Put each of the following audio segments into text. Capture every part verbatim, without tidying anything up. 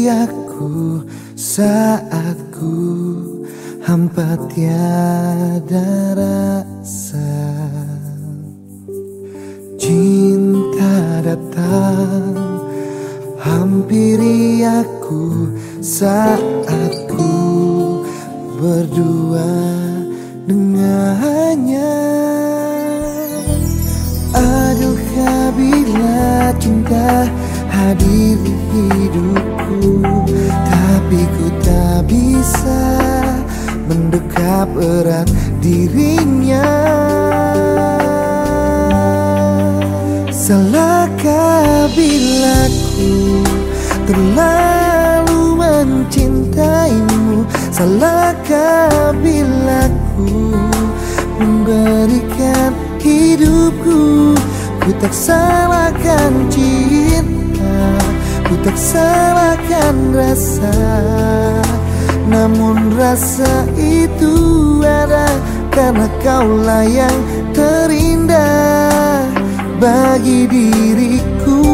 Hampiri aku saat ku hampa tiada rasa. Cinta datang hampiri aku saat ku berdua dengannya. Adilkah bila cinta hadir di hidupku, tapi ku tak bisa mendekap erat dirinya. Salahkah bila ku terlalu mencintaimu? Salahkah bila ku memberikan hidupku? Ku tak salahkan cinta, ku tak salahkan rasa, namun rasa itu ada karena kaulah yang terindah bagi diriku.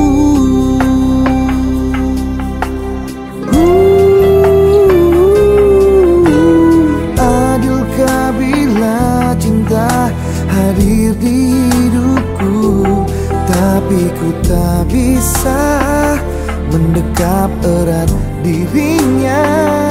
Adilkah bila cinta hadir di hidupku, tapi ku tak bisa mendekap erat dirinya.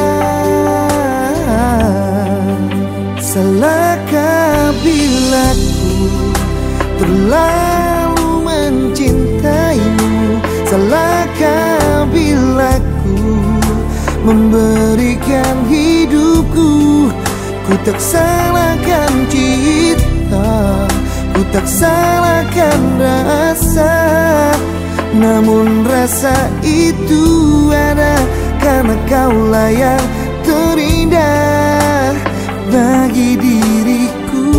Salahkah bila ku terlalu mencintaimu? Salahkah bila ku memberikan hidupku? Ku tak salahkan cinta, ku tak salahkan rasa, namun rasa itu ada karena kaulah yang terindah bagi diriku.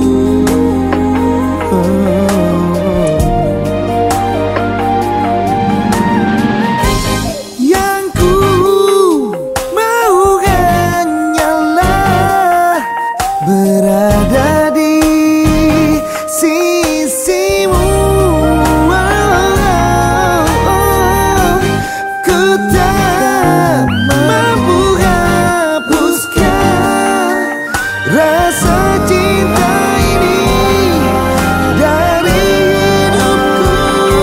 Yang ku mau hanyalah berada di sisimu. Ku tak mampu hapuskan rasa cinta ini dari hidupku.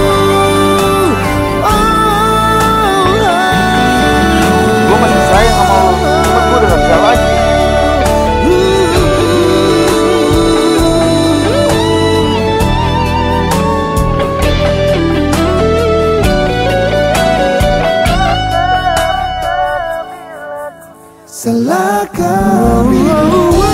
Oh, oh. Gue masih sayang sama lo, cuma gue udah gak bisa lagi. Salahkah bila